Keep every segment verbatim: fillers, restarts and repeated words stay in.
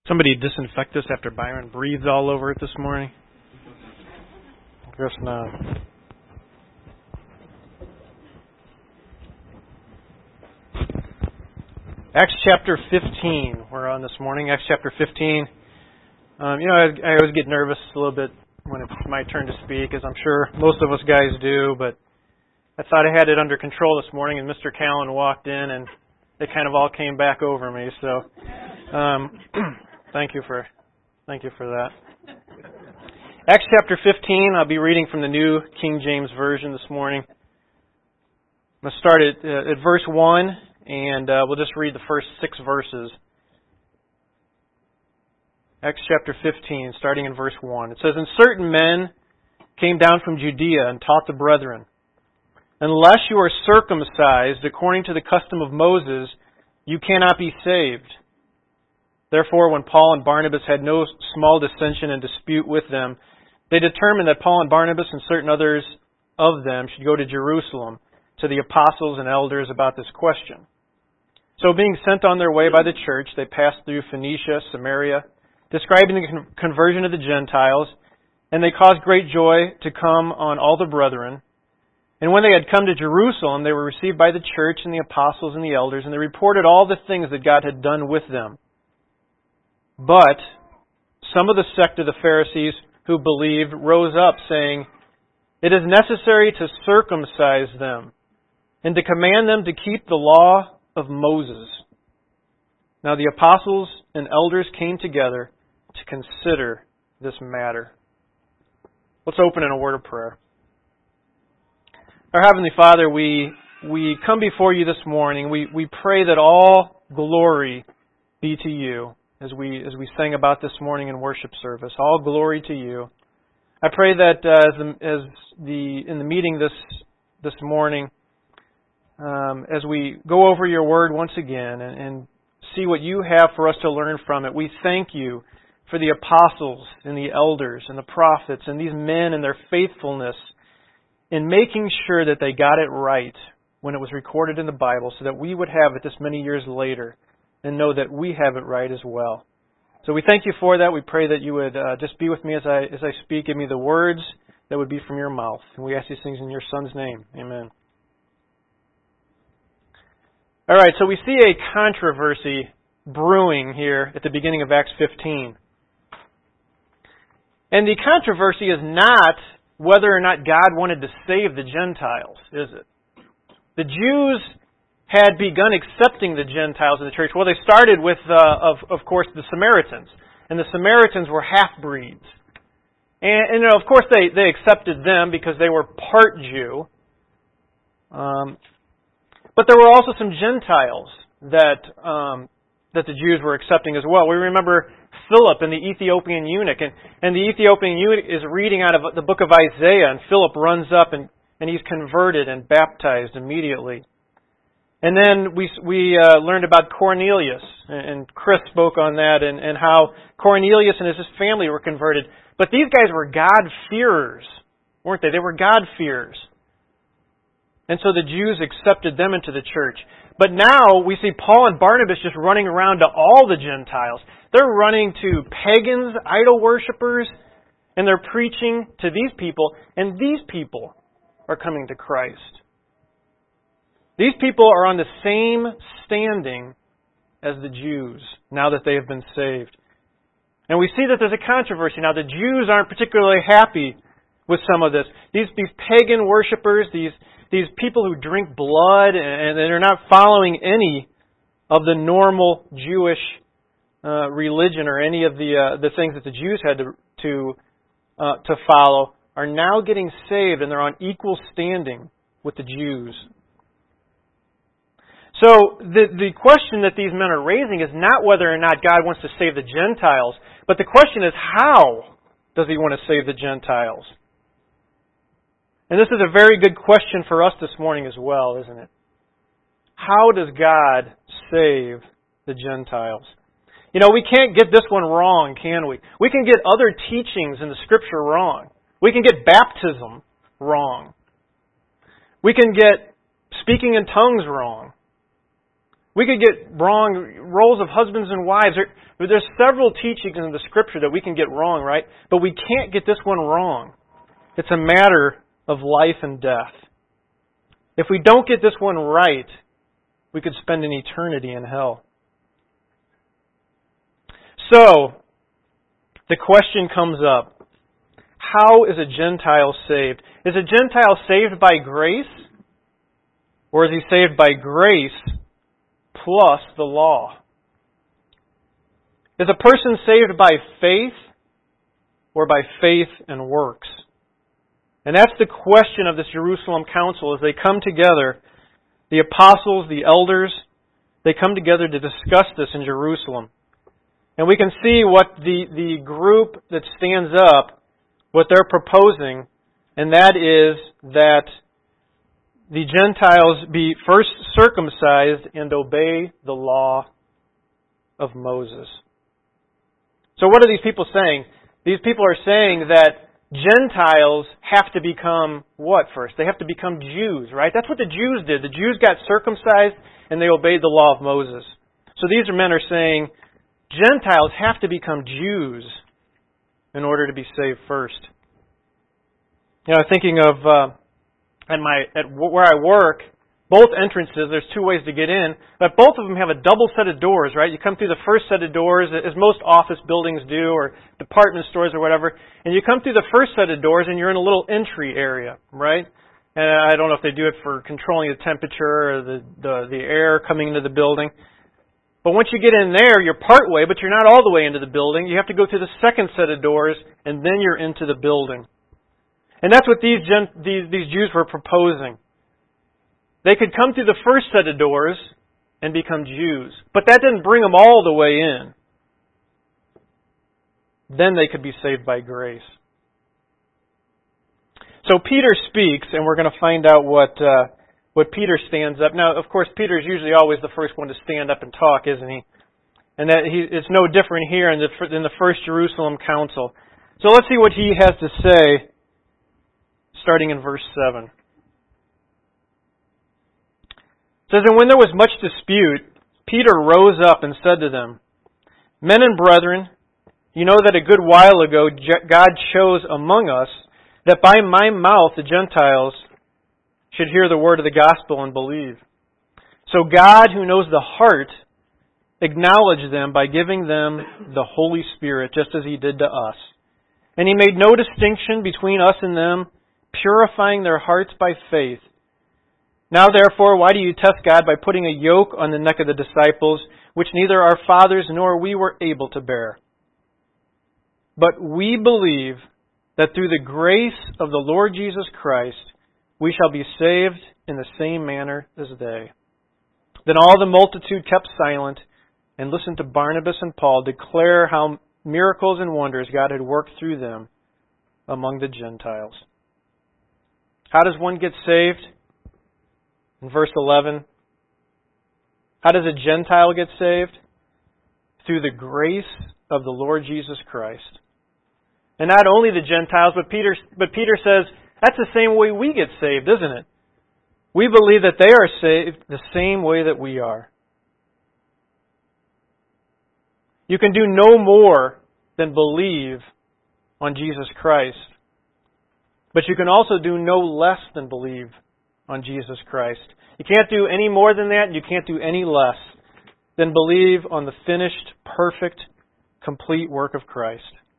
Somebody disinfect this after Byron breathed all over it this morning? I guess not. Acts chapter fifteen, we're on this morning. Acts chapter fifteen. Um, you know, I, I always get nervous a little bit when it's my turn to speak, as I'm sure most of us guys do, but I thought I had it under control this morning, and Mister Callen walked in, and it kind of all came back over me, so um, thank you for thank you for that. Acts chapter fifteen, I'll be reading from the New King James Version this morning. I'm going to start at, uh, at verse one, and uh, we'll just read the first six verses. Acts chapter fifteen, starting in verse one. It says, "And certain men came down from Judea and taught the brethren, unless you are circumcised according to the custom of Moses, you cannot be saved. Therefore, when Paul and Barnabas had no small dissension and dispute with them, they determined that Paul and Barnabas and certain others of them should go to Jerusalem to the apostles and elders about this question. So being sent on their way by the church, they passed through Phoenicia, Samaria, describing the conversion of the Gentiles, and they caused great joy to come on all the brethren. And when they had come to Jerusalem, they were received by the church and the apostles and the elders, and they reported all the things that God had done with them. But some of the sect of the Pharisees who believed rose up, saying, 'It is necessary to circumcise them and to command them to keep the law of Moses.' Now the apostles and elders came together to consider this matter." Let's open in a word of prayer. Our Heavenly Father, we we come before you this morning. We we pray that all glory be to you, as we as we sang about this morning in worship service. All glory to you. I pray that uh, as the, as the in the meeting this this morning, um, as we go over your word once again and, and see what you have for us to learn from it, we thank you for the apostles and the elders and the prophets and these men and their faithfulness in making sure that they got it right when it was recorded in the Bible, so that we would have it this many years later and know that we have it right as well. So we thank you for that. We pray that you would uh, just be with me as I as I speak. Give me the words that would be from your mouth. And we ask these things in your Son's name. Amen. All right, so we see a controversy brewing here at the beginning of Acts fifteen. And the controversy is not whether or not God wanted to save the Gentiles, is it? The Jews had begun accepting the Gentiles in the church. Well, they started with, uh, of, of course, the Samaritans. And the Samaritans were half-breeds. And, and you know, of course, they, they accepted them because they were part Jew. Um, but there were also some Gentiles that um, that the Jews were accepting as well. We remember Philip and the Ethiopian eunuch. And, and the Ethiopian eunuch is reading out of the book of Isaiah, and Philip runs up and, and he's converted and baptized immediately. And then we we uh, learned about Cornelius, and Chris spoke on that, and, and how Cornelius and his family were converted. But these guys were God-fearers, weren't they? They were God-fearers. And so the Jews accepted them into the church. But now we see Paul and Barnabas just running around to all the Gentiles. They're running to pagans, idol worshippers, and they're preaching to these people, and these people are coming to Christ. These people are on the same standing as the Jews now that they have been saved. And we see that there's a controversy. Now, the Jews aren't particularly happy with some of this. These these pagan worshipers, these these people who drink blood, and they're not following any of the normal Jewish uh, religion or any of the uh, the things that the Jews had to to uh, to follow, are now getting saved, and they're on equal standing with the Jews. So the the question that these men are raising is not whether or not God wants to save the Gentiles, but the question is, how does He want to save the Gentiles? And this is a very good question for us this morning as well, isn't it? How does God save the Gentiles? You know, we can't get this one wrong, can we? We can get other teachings in the Scripture wrong. We can get baptism wrong. We can get speaking in tongues wrong. We could get wrong roles of husbands and wives. There, there's several teachings in the Scripture that we can get wrong, right? But we can't get this one wrong. It's a matter of life and death. If we don't get this one right, we could spend an eternity in hell. So, the question comes up, how is a Gentile saved? Is a Gentile saved by grace? Or is he saved by grace plus the law? Is a person saved by faith or by faith and works? And that's the question of this Jerusalem council as they come together. The apostles, the elders, they come together to discuss this in Jerusalem. And we can see what the, the group that stands up, what they're proposing, and that is that the Gentiles be first circumcised and obey the law of Moses. So what are these people saying? These people are saying that Gentiles have to become what first? They have to become Jews, right? That's what the Jews did. The Jews got circumcised and they obeyed the law of Moses. So these men are saying Gentiles have to become Jews in order to be saved first. You know, thinking of uh, at my at where I work, both entrances, there's two ways to get in, but both of them have a double set of doors, right? You come through the first set of doors, as most office buildings do, or department stores or whatever, and you come through the first set of doors and you're in a little entry area, right? And I don't know if they do it for controlling the temperature or the, the, the air coming into the building. But once you get in there, you're part way, but you're not all the way into the building. You have to go through the second set of doors, and then you're into the building. And that's what these these, these Jews were proposing. They could come through the first set of doors and become Jews, but that didn't bring them all the way in. Then they could be saved by grace. So Peter speaks, and we're going to find out what uh, what Peter stands up. Now, of course, Peter is usually always the first one to stand up and talk, isn't he? And that he, it's no different here in the in the first Jerusalem council. So let's see what he has to say, starting in verse seven. It says, "And when there was much dispute, Peter rose up and said to them, 'Men and brethren, you know that a good while ago God chose among us that by my mouth the Gentiles should hear the word of the gospel and believe. So God, who knows the heart, acknowledged them by giving them the Holy Spirit, just as He did to us. And He made no distinction between us and them, purifying their hearts by faith. Now therefore, why do you test God by putting a yoke on the neck of the disciples, which neither our fathers nor we were able to bear? But we believe that through the grace of the Lord Jesus Christ, we shall be saved in the same manner as they.' Then all the multitude kept silent and listened to Barnabas and Paul declare how miracles and wonders God had worked through them among the Gentiles." How does one get saved? In verse eleven, how does a Gentile get saved? Through the grace of the Lord Jesus Christ. And not only the Gentiles, but Peter, but Peter says, that's the same way we get saved, isn't it? We believe that they are saved the same way that we are. You can do no more than believe on Jesus Christ. But you can also do no less than believe on Jesus Christ. You can't do any more than that, and you can't do any less than believe on the finished, perfect, complete work of Christ.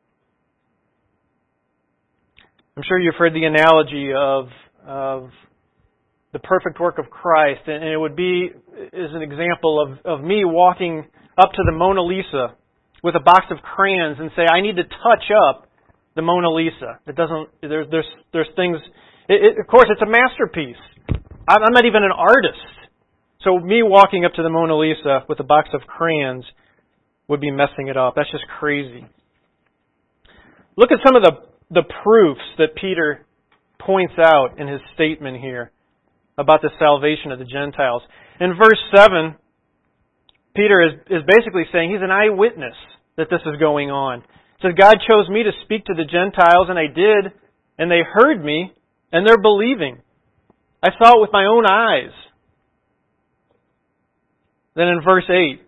I'm sure you've heard the analogy of, of the perfect work of Christ, and it would be as an example of, of me walking up to the Mona Lisa with a box of crayons and say, I need to touch up the Mona Lisa. It doesn't. There's there's there's things. It, it, of course, it's a masterpiece. I'm, I'm not even an artist, so me walking up to the Mona Lisa with a box of crayons would be messing it up. That's just crazy. Look at some of the the proofs that Peter points out in his statement here about the salvation of the Gentiles. In verse seven, Peter is, is basically saying he's an eyewitness that this is going on. It says, God chose me to speak to the Gentiles, and I did, and they heard me, and they're believing. I saw it with my own eyes. Then in verse eight,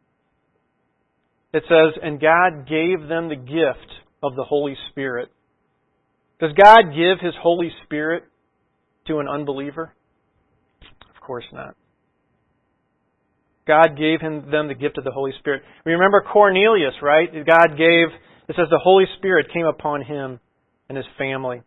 it says, and God gave them the gift of the Holy Spirit. Does God give His Holy Spirit to an unbeliever? Of course not. God gave him them the gift of the Holy Spirit. We remember Cornelius, right? God gave, it says the Holy Spirit came upon him and his family.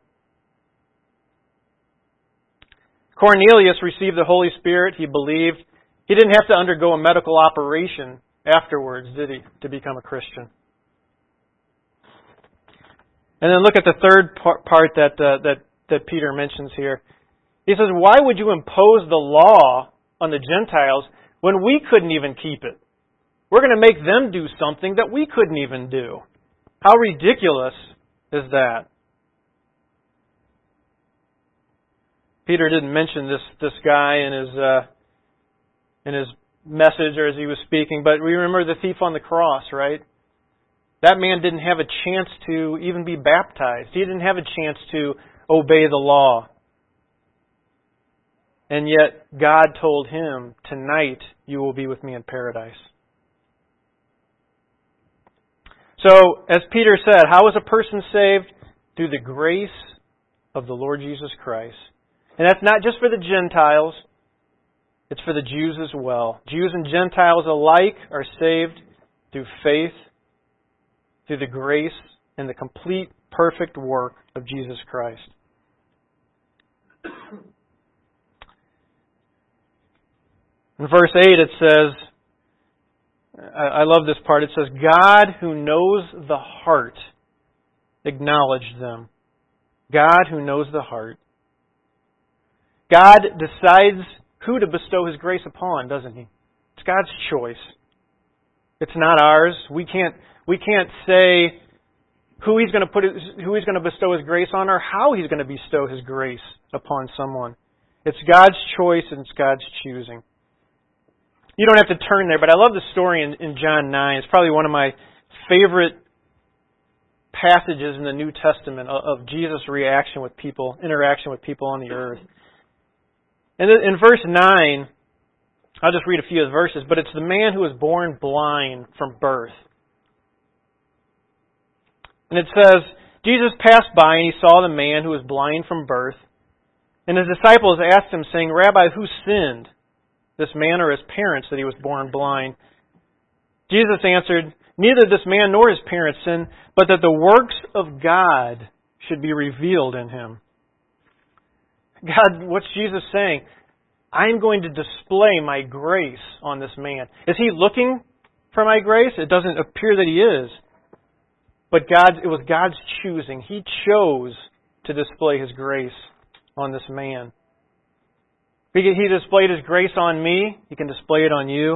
Cornelius received the Holy Spirit. He believed. He didn't have to undergo a medical operation afterwards, did he, to become a Christian? And then look at the third part that uh, that that Peter mentions here. He says, why would you impose the law on the Gentiles when we couldn't even keep it? We're going to make them do something that we couldn't even do. How ridiculous is that? Peter didn't mention this this guy in his uh, in his message or as he was speaking, but we remember the thief on the cross, right? That man didn't have a chance to even be baptized. He didn't have a chance to obey the law. And yet God told him, tonight you will be with me in paradise. So, as Peter said, how is a person saved? Through the grace of the Lord Jesus Christ. And that's not just for the Gentiles, it's for the Jews as well. Jews and Gentiles alike are saved through faith, through the grace and the complete, perfect work of Jesus Christ. In verse eight it says, I love this part, it says, God who knows the heart acknowledged them. God who knows the heart. God decides who to bestow His grace upon, doesn't He? It's God's choice. It's not ours. We can't we can't say who He's going to put who He's going to bestow His grace on or how He's going to bestow His grace upon someone. It's God's choice and it's God's choosing. You don't have to turn there, but I love the story in, in John nine. It's probably one of my favorite passages in the New Testament of, of Jesus' reaction with people, interaction with people on the earth. And in verse nine, I'll just read a few of the verses, but it's the man who was born blind from birth. And it says, Jesus passed by and He saw the man who was blind from birth. And His disciples asked Him, saying, Rabbi, who sinned, this man or his parents, that he was born blind? Jesus answered, neither this man nor his parents sinned, but that the works of God should be revealed in him. God, what's Jesus saying? I'm going to display my grace on this man. Is he looking for my grace? It doesn't appear that he is. But God, it was God's choosing. He chose to display His grace on this man. He displayed His grace on me. He can display it on you.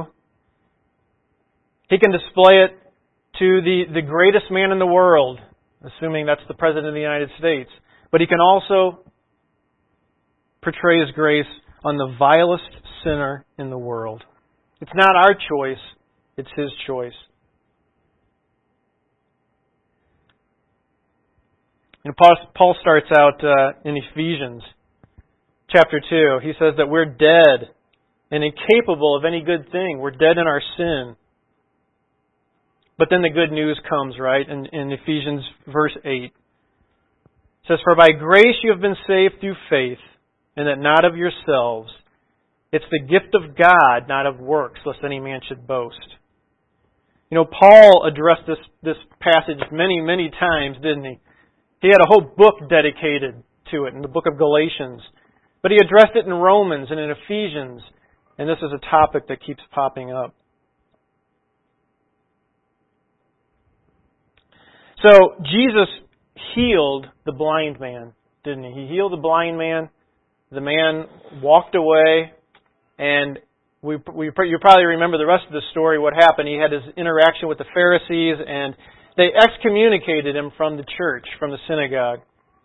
He can display it to the, the greatest man in the world, assuming that's the President of the United States. But He can also portray His grace on the vilest sinner in the world. It's not our choice, it's His choice. And Paul starts out uh, in Ephesians chapter two. He says that we're dead and incapable of any good thing. We're dead in our sin. But then the good news comes, right, in, in Ephesians verse eight. It says, for by grace you have been saved through faith, and that not of yourselves. It's the gift of God, not of works, lest any man should boast. You know, Paul addressed this, this passage many, many times, didn't he? He had a whole book dedicated to it in the book of Galatians. But he addressed it in Romans and in Ephesians. And this is a topic that keeps popping up. So, Jesus healed the blind man, didn't he? He healed the blind man. The man walked away. And we, we, you probably remember the rest of the story, what happened. He had his interaction with the Pharisees, and they excommunicated him from the church, from the synagogue.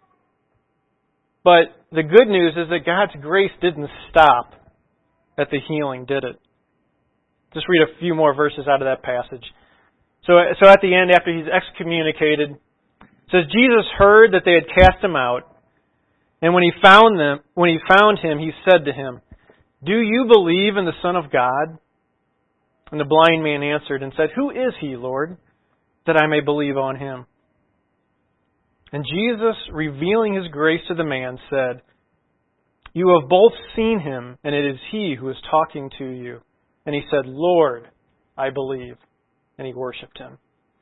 But the good news is that God's grace didn't stop at the healing, did it? Just read a few more verses out of that passage. So, so at the end, after he's excommunicated, it says, Jesus heard that they had cast him out, and when he found them, when he found him, he said to him, do you believe in the Son of God? And the blind man answered and said, Who is he, Lord, that I may believe on him? And Jesus, revealing his grace to the man, said, You have both seen him, and it is he who is talking to you. And he said, Lord, I believe. And he worshipped him.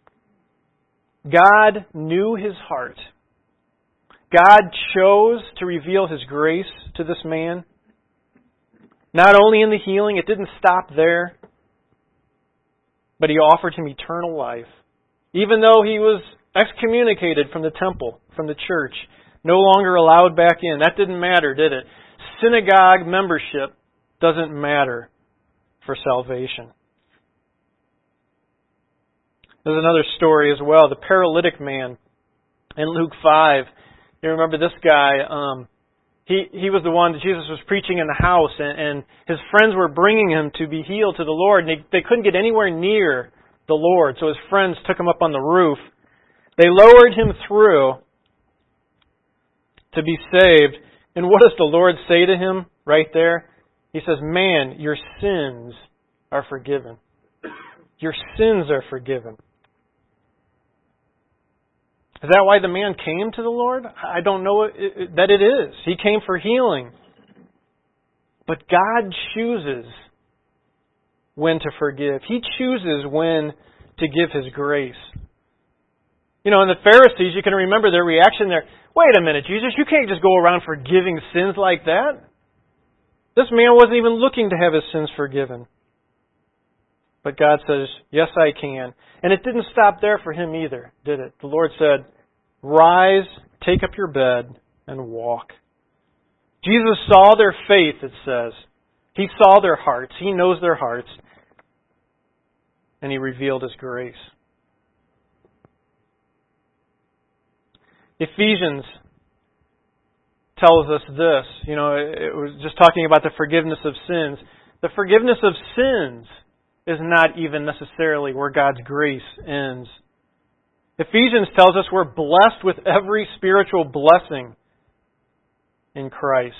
God knew his heart. God chose to reveal his grace to this man. Not only in the healing, it didn't stop there, but he offered him eternal life. Even though he was excommunicated from the temple, from the church, no longer allowed back in. That didn't matter, did it? Synagogue membership doesn't matter for salvation. There's another story as well. The paralytic man in Luke five. You remember this guy? Um, he he was the one that Jesus was preaching in the house, and, and his friends were bringing him to be healed to the Lord, and they, they couldn't get anywhere near the Lord. So his friends took him up on the roof. They lowered him through to be saved. And what does the Lord say to him right there? He says, Man, your sins are forgiven. Your sins are forgiven. Is that why the man came to the Lord? I don't know that it is. He came for healing. But God chooses when to forgive. He chooses when to give His grace. You know, and the Pharisees, you can remember their reaction there. Wait a minute, Jesus, you can't just go around forgiving sins like that. This man wasn't even looking to have his sins forgiven. But God says, yes, I can. And it didn't stop there for him either, did it? The Lord said, rise, take up your bed, and walk. Jesus saw their faith, it says. He saw their hearts. He knows their hearts. And He revealed His grace. Ephesians tells us this. You know, it was just talking about the forgiveness of sins. The forgiveness of sins is not even necessarily where God's grace ends. Ephesians tells us we're blessed with every spiritual blessing in Christ.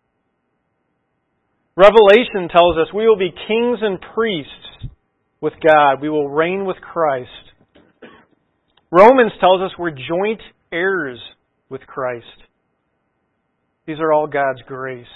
Revelation tells us we will be kings and priests with God. We will reign with Christ. Romans tells us we're joint heirs with Christ. These are all God's grace.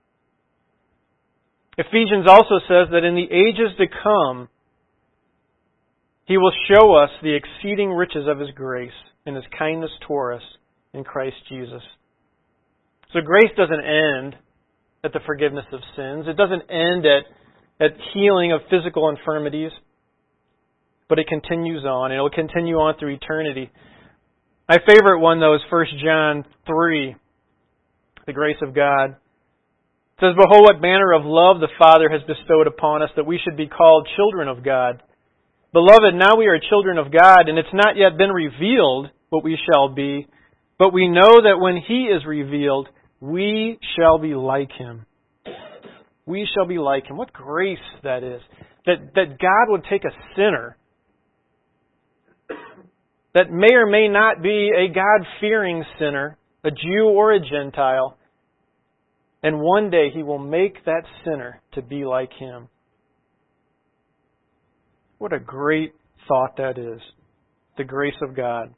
Ephesians also says that in the ages to come, He will show us the exceeding riches of His grace and His kindness toward us in Christ Jesus. So grace doesn't end at the forgiveness of sins. It doesn't end at, at healing of physical infirmities. But it continues on. It will continue on through eternity. My favorite one, though, is First John three, the grace of God. It says, Behold, what manner of love the Father has bestowed upon us, that we should be called children of God. Beloved, now we are children of God, and it's not yet been revealed what we shall be, but we know that when He is revealed, we shall be like Him. We shall be like Him. What grace that is. That, that God would take a sinner that may or may not be a God-fearing sinner, a Jew or a Gentile, and one day He will make that sinner to be like Him. What a great thought that is. The grace of God.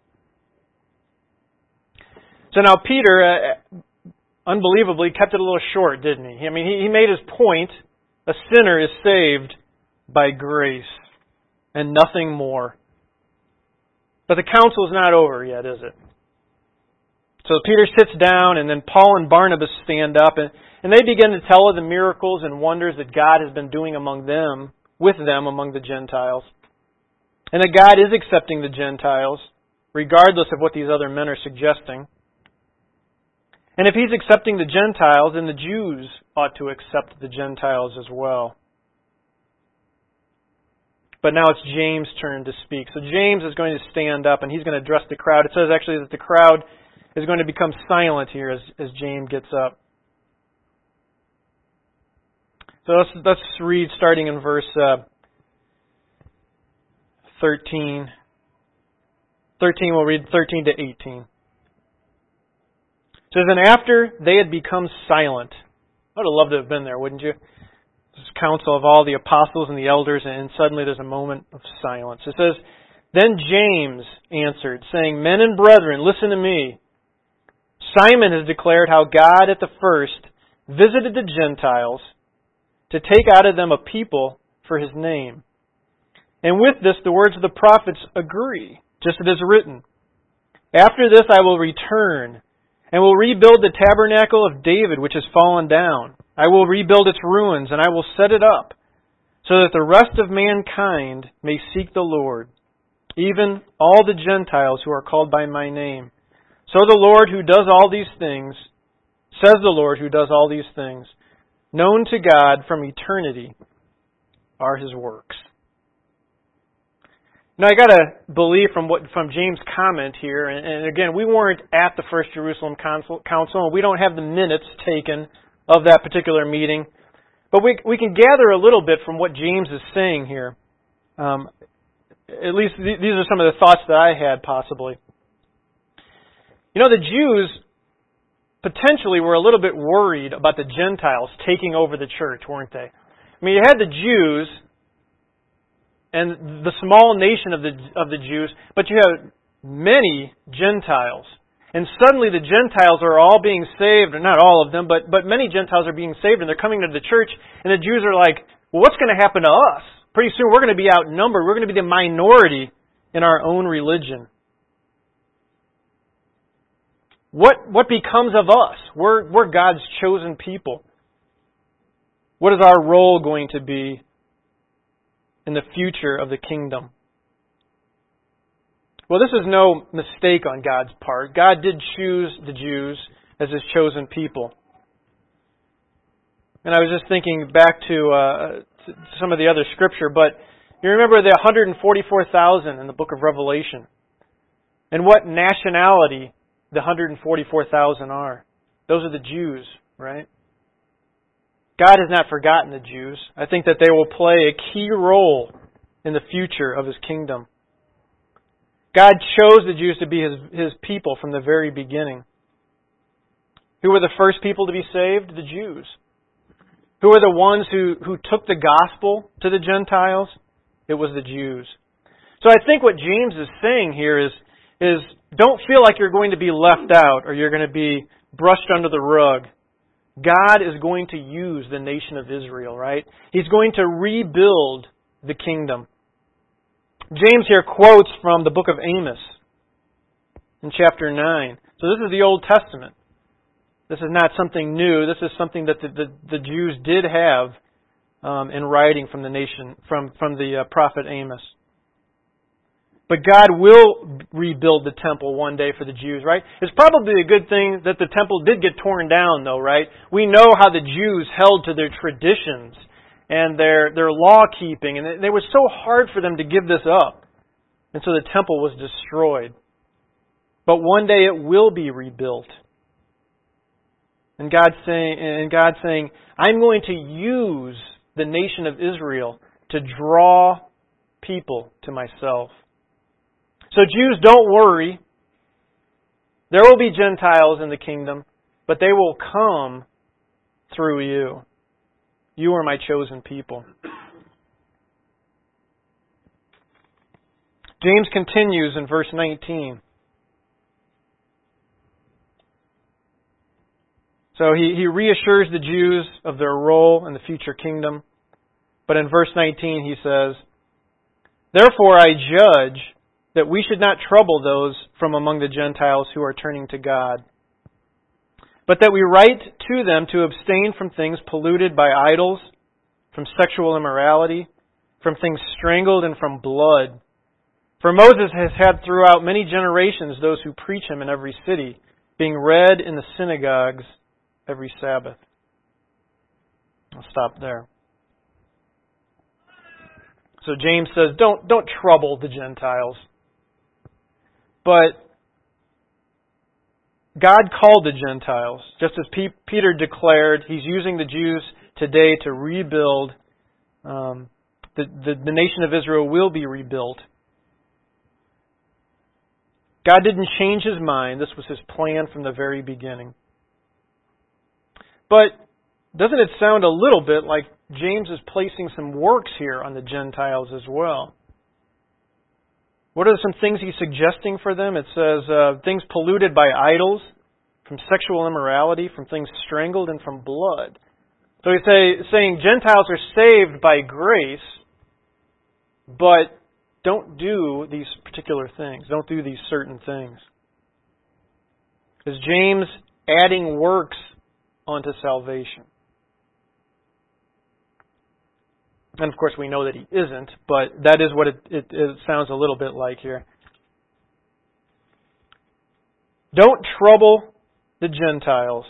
So now Peter, uh, unbelievably, kept it a little short, didn't he? I mean, he, he made his point. A sinner is saved by grace and nothing more. But the council is not over yet, is it? So Peter sits down, and then Paul and Barnabas stand up, and, and they begin to tell of the miracles and wonders that God has been doing among them, with them among the Gentiles. And that God is accepting the Gentiles, regardless of what these other men are suggesting. And if He's accepting the Gentiles, then the Jews ought to accept the Gentiles as well. But now it's James' turn to speak. So James is going to stand up and he's going to address the crowd. It says actually that the crowd is going to become silent here as, as James gets up. So let's, let's read starting in verse uh, thirteen. thirteen, we'll read thirteen to eighteen. It says, And after they had become silent. I would have loved to have been there, wouldn't you? this council of all the apostles and the elders, and suddenly there's a moment of silence. It says, "Then James answered, saying, 'Men and brethren, listen to me. Simon has declared how God at the first visited the Gentiles to take out of them a people for His name. And with this the words of the prophets agree, just as it is written. After this I will return, and will rebuild the tabernacle of David which has fallen down. I will rebuild its ruins, and I will set it up, so that the rest of mankind may seek the Lord, even all the Gentiles who are called by my name. So the Lord who does all these things, says the Lord who does all these things, known to God from eternity are His works.'" Now I got to believe from what from James' comment here, and, and again, we weren't at the First Jerusalem Council, Council, and we don't have the minutes taken of that particular meeting, but we we can gather a little bit from what James is saying here. Um, at least th- these are some of the thoughts that I had possibly. You know, the Jews potentially were a little bit worried about the Gentiles taking over the church, weren't they? I mean, you had the Jews and the small nation of the of the Jews, but you have many Gentiles. And suddenly the Gentiles are all being saved, or not all of them, but, but many Gentiles are being saved, and they're coming to the church, and the Jews are like, well, what's going to happen to us? Pretty soon we're going to be outnumbered. We're going to be the minority in our own religion. What what becomes of us? We're, we're God's chosen people. What is our role going to be in the future of the kingdom? Well, this is no mistake on God's part. God did choose the Jews as His chosen people. And I was just thinking back to, uh, to some of the other scripture, but you remember the one hundred forty-four thousand in the book of Revelation. And what nationality the one hundred forty-four thousand are. Those are the Jews, right? God has not forgotten the Jews. I think that they will play a key role in the future of His kingdom. God chose the Jews to be His, His people from the very beginning. Who were the first people to be saved? The Jews. Who were the ones who, who took the gospel to the Gentiles? It was the Jews. So I think what James is saying here is, is don't feel like you're going to be left out or you're going to be brushed under the rug. God is going to use the nation of Israel, right? He's going to rebuild the kingdom. James here quotes from the book of Amos in chapter nine. So this is the Old Testament. This is not something new. This is something that the, the, the Jews did have um, in writing from the nation, from, from the uh, prophet Amos. But God will rebuild the temple one day for the Jews, right? It's probably a good thing that the temple did get torn down, though, right? We know how the Jews held to their traditions and their, their law-keeping, and it, it was so hard for them to give this up. And so the temple was destroyed. But one day it will be rebuilt. And God's saying, and God saying, I'm going to use the nation of Israel to draw people to myself. So Jews, don't worry. There will be Gentiles in the kingdom, but they will come through you. You are my chosen people. James continues in verse nineteen. So he, he reassures the Jews of their role in the future kingdom. But in verse nineteen he says, "Therefore I judge that we should not trouble those from among the Gentiles who are turning to God, but that we write to them to abstain from things polluted by idols, from sexual immorality, from things strangled, and from blood. For Moses has had throughout many generations those who preach him in every city, being read in the synagogues every Sabbath." I'll stop there. So James says, don't, don't trouble the Gentiles. But God called the Gentiles, just as P- Peter declared. He's using the Jews today to rebuild. Um, the, the, the nation of Israel will be rebuilt. God didn't change His mind. This was His plan from the very beginning. But doesn't it sound a little bit like James is placing some works here on the Gentiles as well. What are some things he's suggesting for them? It says uh, things polluted by idols, from sexual immorality, from things strangled, and from blood. So he's say, saying Gentiles are saved by grace, but don't do these particular things. Don't do these certain things. Is James adding works onto salvation? And of course we know that he isn't, but that is what it, it, it sounds a little bit like here. Don't trouble the Gentiles,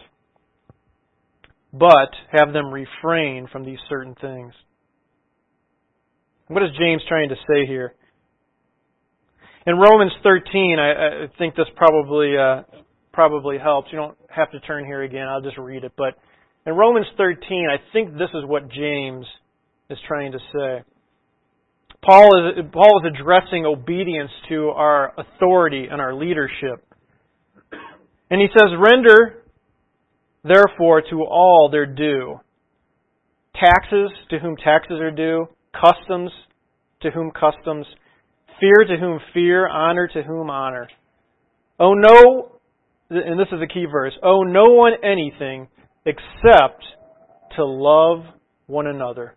but have them refrain from these certain things. What is James trying to say here? In Romans thirteen, I, I think this probably uh, probably helps. You don't have to turn here again. I'll just read it. But in Romans thirteen, I think this is what James is trying to say. Paul is Paul is addressing obedience to our authority and our leadership. And he says, "Render, therefore, to all their due. Taxes, to whom taxes are due. Customs, to whom customs. Fear, to whom fear. Honor, to whom honor. Oh no," and this is a key verse, "owe no one anything except to love one another.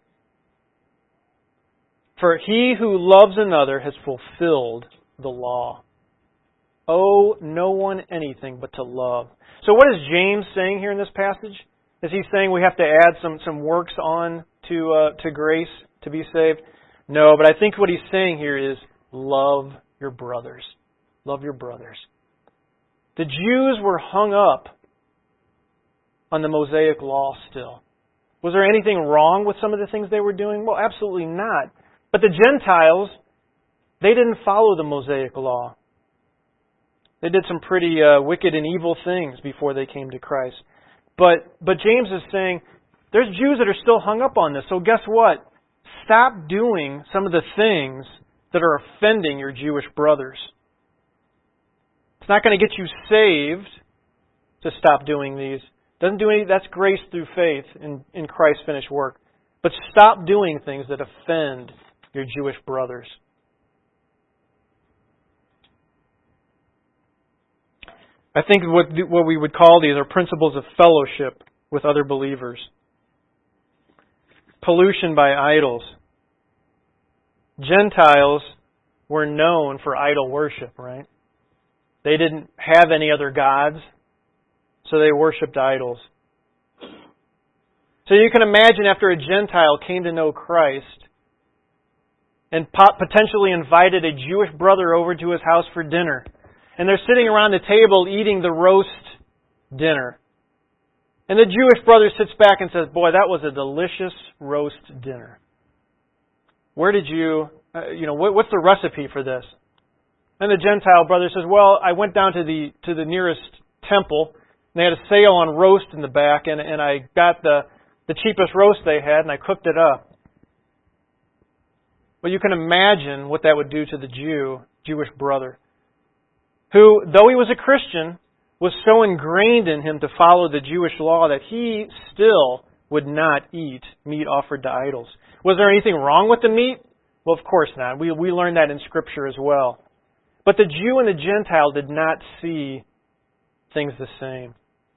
For he who loves another has fulfilled the law." Owe no one anything but to love. So what is James saying here in this passage? Is he saying we have to add some, some works on to uh, to grace to be saved? No, but I think what he's saying here is love your brothers. Love your brothers. The Jews were hung up on the Mosaic law still. Was there anything wrong with some of the things they were doing? Well, absolutely not. But the Gentiles, they didn't follow the Mosaic law. They did some pretty uh, wicked and evil things before they came to Christ. But but James is saying, there's Jews that are still hung up on this. So guess what? Stop doing some of the things that are offending your Jewish brothers. It's not going to get you saved to stop doing these. Doesn't do any. That's grace through faith in, in Christ's finished work. But stop doing things that offend your Jewish brothers. I think what what we would call these are principles of fellowship with other believers. Pollution by idols. Gentiles were known for idol worship, right? They didn't have any other gods, so they worshipped idols. So you can imagine after a Gentile came to know Christ and potentially invited a Jewish brother over to his house for dinner, and they're sitting around the table eating the roast dinner. And the Jewish brother sits back and says, "Boy, that was a delicious roast dinner. Where did you, uh, you know, what, what's the recipe for this?" And the Gentile brother says, "Well, I went down to the to the nearest temple, and they had a sale on roast in the back, and, and I got the, the cheapest roast they had, and I cooked it up." Well, you can imagine what that would do to the Jew, Jewish brother, who, though he was a Christian, was so ingrained in him to follow the Jewish law that he still would not eat meat offered to idols. Was there anything wrong with the meat? Well, of course not. We we learn that in Scripture as well. But the Jew and the Gentile did not see things the same.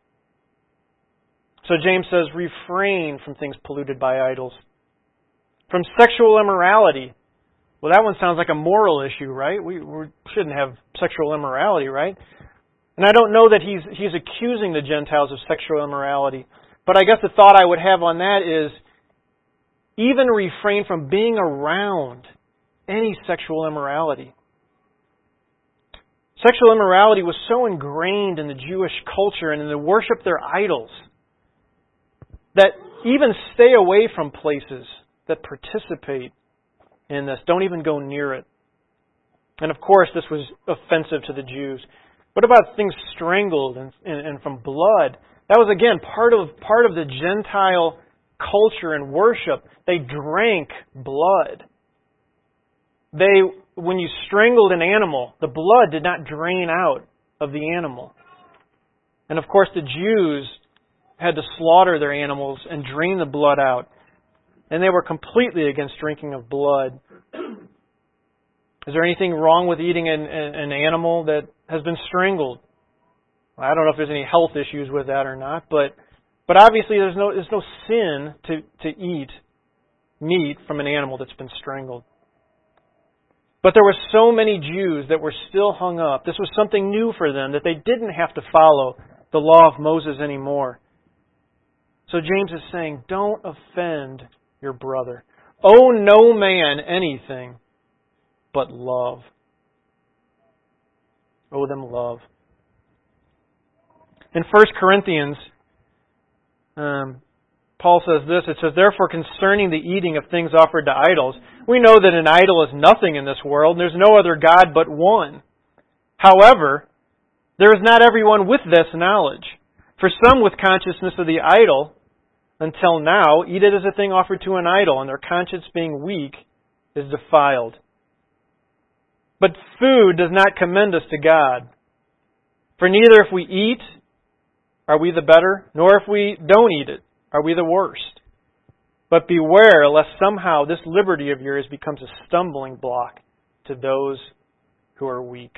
So James says, refrain from things polluted by idols. From sexual immorality. Well, that one sounds like a moral issue, right? We, we shouldn't have sexual immorality, right? And I don't know that he's he's accusing the Gentiles of sexual immorality. But I guess the thought I would have on that is, even refrain from being around any sexual immorality. Sexual immorality was so ingrained in the Jewish culture and in the worship of their idols that even stay away from places that participate in this. Don't even go near it. And of course, this was offensive to the Jews. What about things strangled and, and, and from blood? That was, again, part of part of the Gentile culture and worship. They drank blood. They, when you strangled an animal, the blood did not drain out of the animal. And of course, the Jews had to slaughter their animals and drain the blood out. and they were completely against drinking of blood. Is there anything wrong with eating an, an animal that has been strangled? I don't know if there's any health issues with that or not, but but obviously there's no there's no sin to, to eat meat from an animal that's been strangled. But there were so many Jews that were still hung up. This was something new for them, that they didn't have to follow the law of Moses anymore. So James is saying, don't offend your brother. Owe no man anything but love. Owe them love. In First Corinthians, um, Paul says this. It says, therefore, concerning the eating of things offered to idols, we know that an idol is nothing in this world, and there's no other God but one. However, there is not everyone with this knowledge. For some with consciousness of the idol, until now, eat it as a thing offered to an idol, and their conscience being weak is defiled. But food does not commend us to God. For neither if we eat, are we the better, nor if we don't eat it, are we the worst. But beware lest somehow this liberty of yours becomes a stumbling block to those who are weak.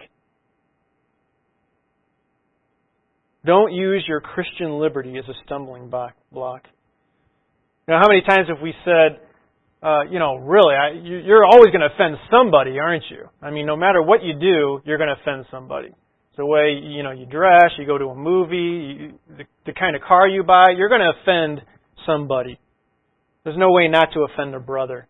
Don't use your Christian liberty as a stumbling block. Now, how many times have we said, uh, you know, really, I, you, you're always going to offend somebody, aren't you? I mean, no matter what you do, you're going to offend somebody. It's the way, you know, you dress, you go to a movie, you, the, the kind of car you buy, you're going to offend somebody. There's no way not to offend a brother.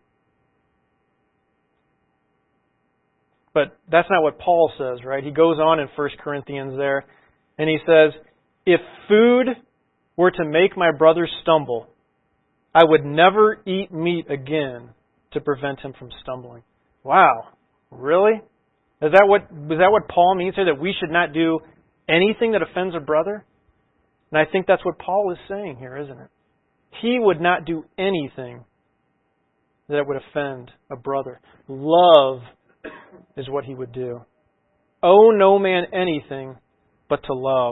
But that's not what Paul says, right? He goes on in First Corinthians there, and he says, if food were to make my brother stumble, I would never eat meat again to prevent him from stumbling. Wow. Really? Is that what is that what Paul means here? That we should not do anything that offends a brother? And I think that's what Paul is saying here, isn't it? He would not do anything that would offend a brother. Love is what he would do. Owe no man anything but to love.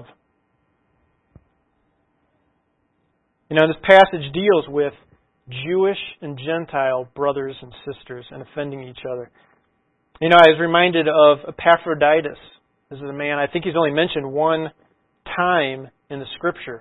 You know, this passage deals with Jewish and Gentile brothers and sisters and offending each other. You know, I was reminded of Epaphroditus. This is a man, I think he's only mentioned one time in the Scripture.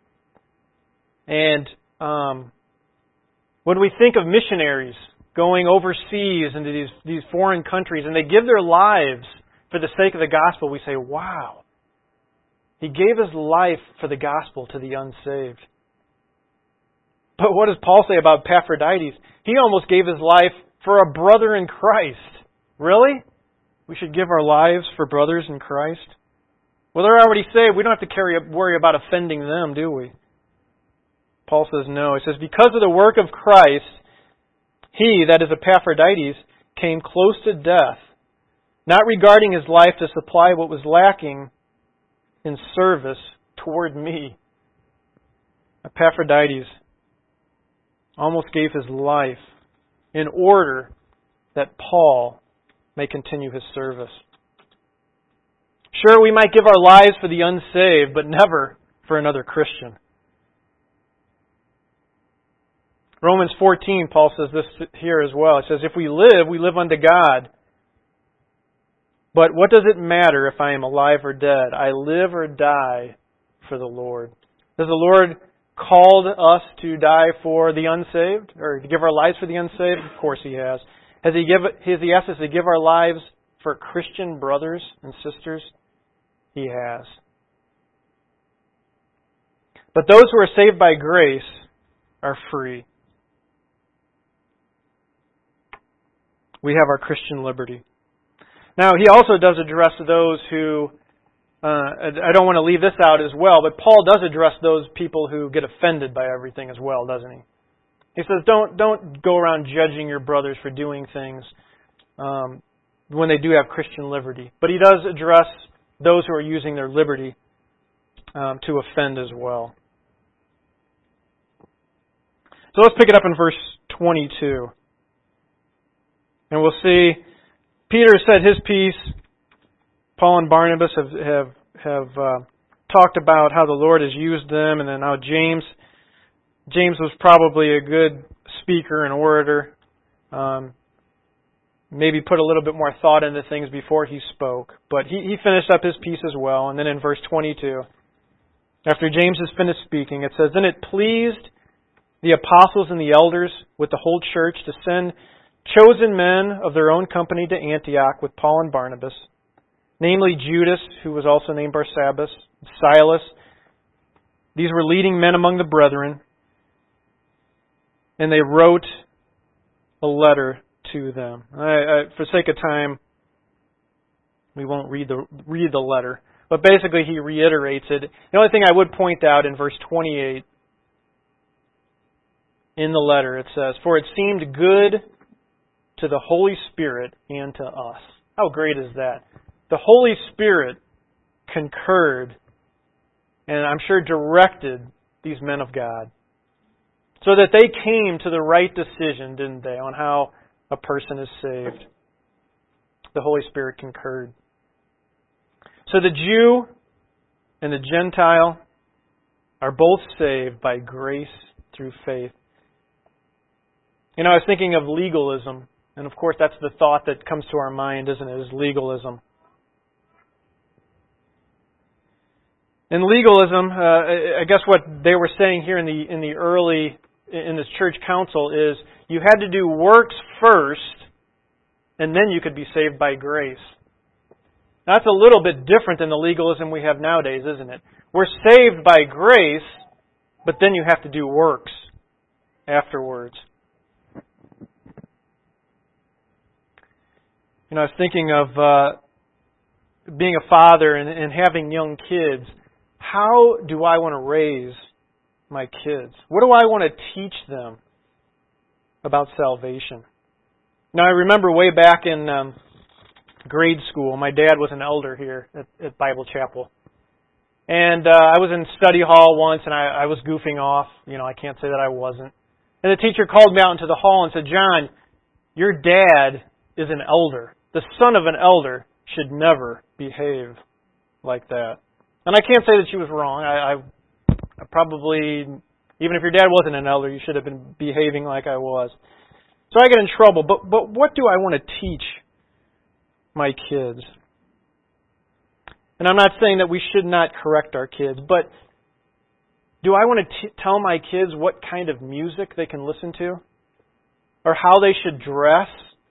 And um, when we think of missionaries going overseas into these, these foreign countries, and they give their lives for the sake of the gospel, we say, wow, he gave his life for the gospel to the unsaved. But what does Paul say about Epaphroditus? He almost gave his life for a brother in Christ. Really? We should give our lives for brothers in Christ? Well, they're already saved. We don't have to carry, worry about offending them, do we? Paul says no. He says, because of the work of Christ, he, that is Epaphroditus, came close to death, not regarding his life to supply what was lacking in service toward me. Epaphroditus almost gave his life in order that Paul may continue his service. Sure, we might give our lives for the unsaved, but never for another Christian. Romans fourteen, Paul says this here as well. It says, if we live, we live unto God. But what does it matter if I am alive or dead? I live or die for the Lord. Does the Lord called us to die for the unsaved, or to give our lives for the unsaved? Of course He has. Has He give? Has He asked us to give our lives for Christian brothers and sisters? He has. But those who are saved by grace are free. We have our Christian liberty. Now, he also does address those who, uh, I don't want to leave this out as well, but Paul does address those people who get offended by everything as well, doesn't he? He says, don't don't go around judging your brothers for doing things um, when they do have Christian liberty. But he does address those who are using their liberty um, to offend as well. So let's pick it up in verse twenty-two. And we'll see, Peter said his piece. Paul and Barnabas have have, have uh, talked about how the Lord has used them, and then how James James was probably a good speaker, an orator. Um, maybe put a little bit more thought into things before he spoke. But he, he finished up his piece as well. And then in verse twenty-two, after James has finished speaking, it says, "Then it pleased the apostles and the elders with the whole church to send chosen men of their own company to Antioch with Paul and Barnabas, namely Judas, who was also named Barsabbas, Silas. These were leading men among the brethren. And they wrote a letter to them." I, I, for sake of time, we won't read the read the letter. But basically he reiterates it. The only thing I would point out in verse twenty-eight, in the letter, it says, "For it seemed good to the Holy Spirit and to us." How great is that? The Holy Spirit concurred, and I'm sure directed these men of God, so that they came to the right decision, didn't they, on how a person is saved. The Holy Spirit concurred. So the Jew and the Gentile are both saved by grace through faith. You know, I was thinking of legalism, and of course that's the thought that comes to our mind, isn't it, is legalism. In legalism, uh, I guess what they were saying here in the in the early in this church council is you had to do works first, and then you could be saved by grace. That's a little bit different than the legalism we have nowadays, isn't it? We're saved by grace, but then you have to do works afterwards. You know, I was thinking of uh, being a father and, and having young kids. How do I want to raise my kids? What do I want to teach them about salvation? Now, I remember way back in um, grade school, my dad was an elder here at, at Bible Chapel. And uh, I was in study hall once, and I, I was goofing off. You know, I can't say that I wasn't. And the teacher called me out into the hall and said, "John, your dad is an elder. The son of an elder should never behave like that." And I can't say that she was wrong. I, I, I probably, even if your dad wasn't an elder, you should have been behaving like I was. So I get in trouble. But but what do I want to teach my kids? And I'm not saying that we should not correct our kids, but do I want to t- tell my kids what kind of music they can listen to? Or how they should dress?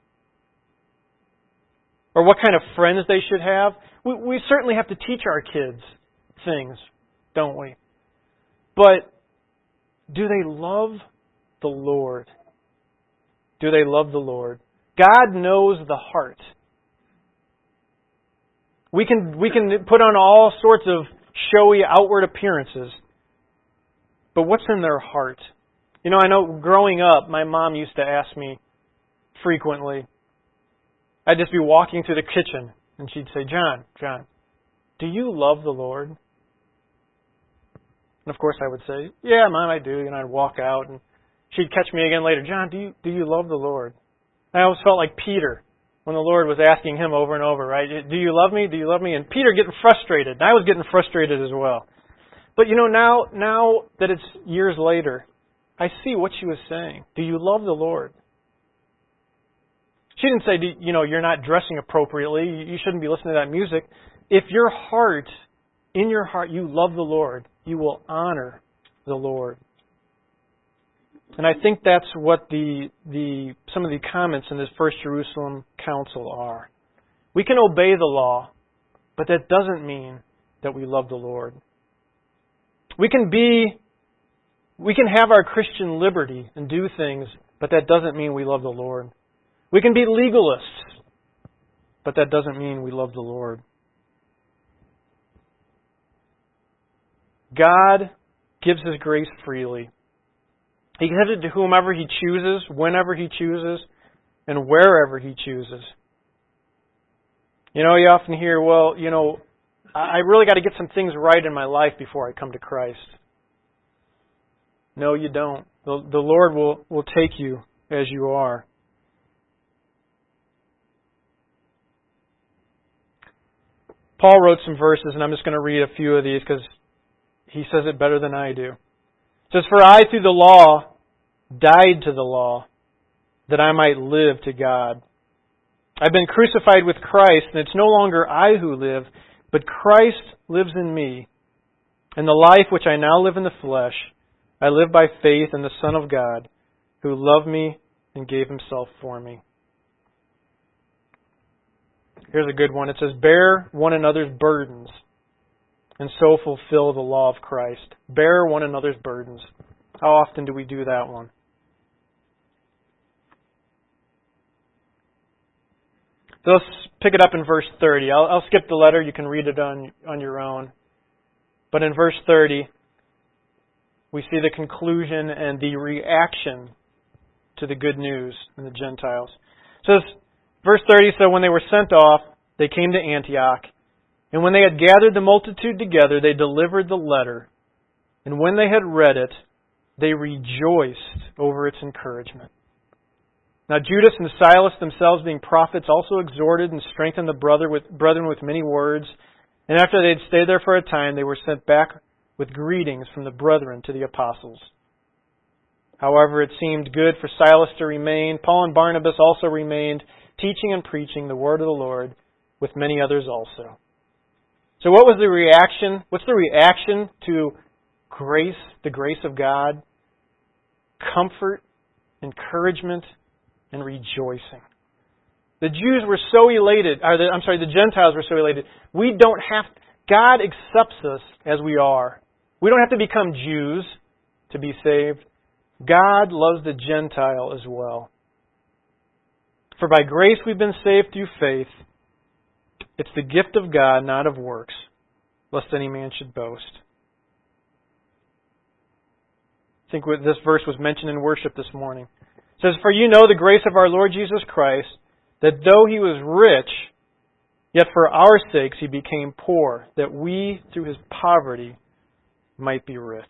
Or what kind of friends they should have? We, we certainly have to teach our kids things, don't we? But do they love the Lord? Do they love the Lord? God knows the heart. We can we can put on all sorts of showy outward appearances, but what's in their heart? You know, I know growing up, my mom used to ask me frequently. I'd just be walking through the kitchen, and she'd say, "John, John, do you love the Lord?" And of course I would say, "Yeah, Mom, I do." And I'd walk out, and she'd catch me again later. "John, do you do you love the Lord?" I always felt like Peter when the Lord was asking him over and over, right? "Do you love me? Do you love me?" And Peter getting frustrated. And I was getting frustrated as well. But you know, now now that it's years later, I see what she was saying. Do you love the Lord? She didn't say, you know, you're not dressing appropriately. You shouldn't be listening to that music. If your heart, in your heart, you love the Lord, you will honor the Lord. And I think that's what the the some of the comments in this First Jerusalem Council are. We can obey the law, but that doesn't mean that we love the Lord. We can be, we can have our Christian liberty and do things, but that doesn't mean we love the Lord. We can be legalists, but that doesn't mean we love the Lord. God gives His grace freely. He gives it to whomever He chooses, whenever He chooses, and wherever He chooses. You know, you often hear, well, you know, I really got to get some things right in my life before I come to Christ. No, you don't. The, the Lord will, will take you as you are. Paul wrote some verses, and I'm just going to read a few of these because he says it better than I do. It says, "For I, through the law, died to the law, that I might live to God. I've been crucified with Christ, and it's no longer I who live, but Christ lives in me. And the life which I now live in the flesh, I live by faith in the Son of God, who loved me and gave himself for me. Here's a good one. It says, bear one another's burdens, and so fulfill the law of Christ. Bear one another's burdens. How often do we do that one? So let's pick it up in verse thirty. I'll, I'll skip the letter. You can read it on, on your own. But in verse thirty, we see the conclusion and the reaction to the good news in the Gentiles. It says, verse thirty, so when they were sent off, they came to Antioch. And when they had gathered the multitude together, they delivered the letter. And when they had read it, they rejoiced over its encouragement. Now Judas and Silas, themselves being prophets, also exhorted and strengthened the brother with, brethren with many words. And after they had stayed there for a time, they were sent back with greetings from the brethren to the apostles. However, it seemed good for Silas to remain. Paul and Barnabas also remained, teaching and preaching the word of the Lord with many others also. So what was the reaction? What's the reaction to grace, the grace of God? Comfort, encouragement, and rejoicing. The Jews were so elated, or the, I'm sorry, the Gentiles were so elated. We don't have, God accepts us as we are. We don't have to become Jews to be saved. God loves the Gentile as well. For by grace we've been saved through faith. It's the gift of God, not of works, lest any man should boast. I think this verse was mentioned in worship this morning. It says, for you know the grace of our Lord Jesus Christ, that though he was rich, yet for our sakes he became poor, that we through his poverty might be rich.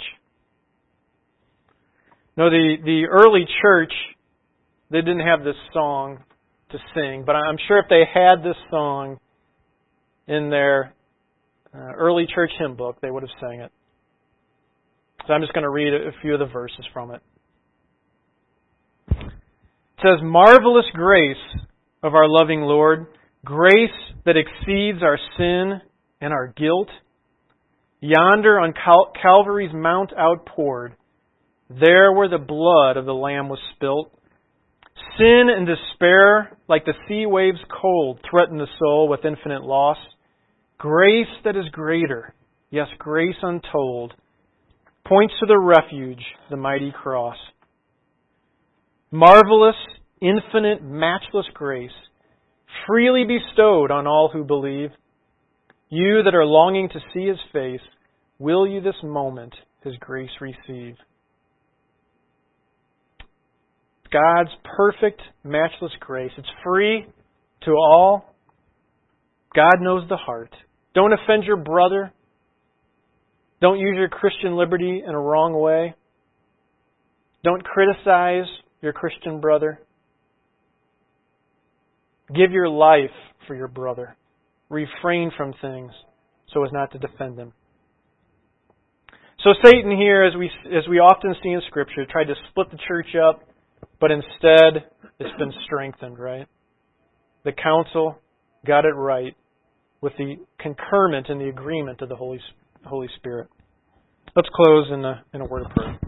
No, the, the early church, they didn't have this song to sing, but I'm sure if they had this song in their uh, early church hymn book, they would have sang it. So I'm just going to read a few of the verses from it. It says, marvelous grace of our loving Lord, grace that exceeds our sin and our guilt, yonder on Cal- Calvary's mount outpoured, there where the blood of the Lamb was spilt. Sin and despair, like the sea waves cold, threaten the soul with infinite loss. Grace that is greater, yes, grace untold, points to the refuge, the mighty cross. Marvelous, infinite, matchless grace, freely bestowed on all who believe. You that are longing to see his face, will you this moment his grace receive? God's perfect, matchless grace. It's free to all. God knows the heart. Don't offend your brother. Don't use your Christian liberty in a wrong way. Don't criticize your Christian brother. Give your life for your brother. Refrain from things so as not to defend them. So Satan here, as we as we often see in Scripture, tried to split the church up, but instead it's been strengthened, right? The council got it right with the concurrent and the agreement of the Holy Holy Spirit. Let's close in a, in a word of prayer.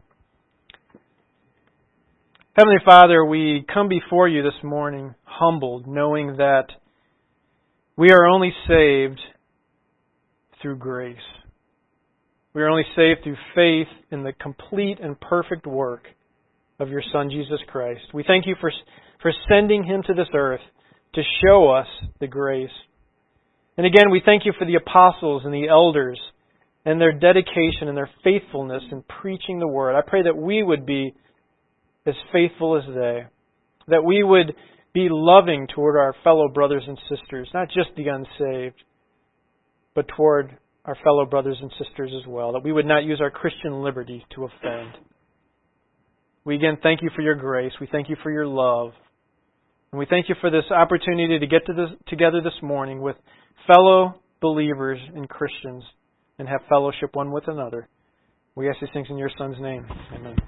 Heavenly Father, we come before you this morning humbled, knowing that we are only saved through grace. We are only saved through faith in the complete and perfect work of your Son, Jesus Christ. We thank you for, for sending him to this earth to show us the grace. And again, we thank you for the apostles and the elders and their dedication and their faithfulness in preaching the word. I pray that we would be as faithful as they, that we would be loving toward our fellow brothers and sisters, not just the unsaved, but toward our fellow brothers and sisters as well, that we would not use our Christian liberty to offend. We again thank you for your grace. We thank you for your love. And we thank you for this opportunity to get to this, together this morning with fellow believers and Christians and have fellowship one with another. We ask these things in your Son's name. Amen.